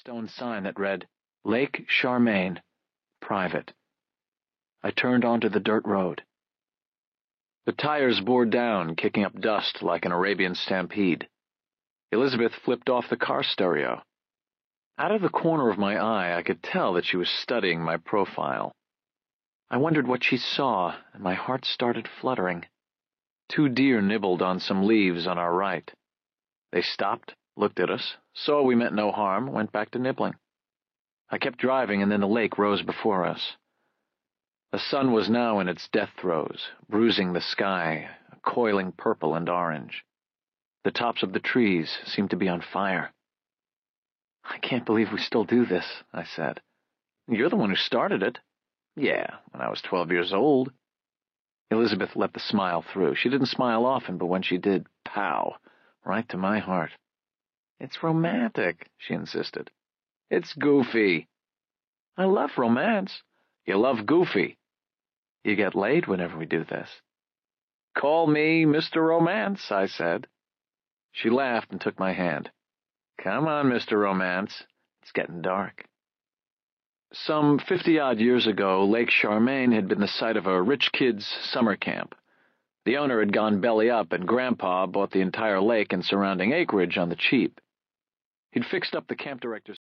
stone sign that read, Lake Charmaine, Private. I turned onto the dirt road. The tires bore down, kicking up dust like an Arabian stampede. Elizabeth flipped off the car stereo. Out of the corner of my eye, I could tell that she was studying my profile. I wondered what she saw, and my heart started fluttering. 2 deer nibbled on some leaves on our right. They stopped, looked at us, saw we meant no harm, went back to nibbling. I kept driving, and then the lake rose before us. The sun was now in its death throes, bruising the sky, a coiling purple and orange. The tops of the trees seemed to be on fire. "I can't believe we still do this," I said. "You're the one who started it." "Yeah, when I was 12 years old." Elizabeth let the smile through. She didn't smile often, but when she did, pow, right to my heart. "It's romantic," she insisted. "It's goofy." "I love romance." "You love goofy." "You get laid whenever we do this." "Call me Mr. Romance," I said. She laughed and took my hand. "Come on, Mr. Romance. It's getting dark." Some 50-odd years ago, Lake Charmaine had been the site of a rich kid's summer camp. The owner had gone belly up, and Grandpa bought the entire lake and surrounding acreage on the cheap. He'd fixed up the camp director's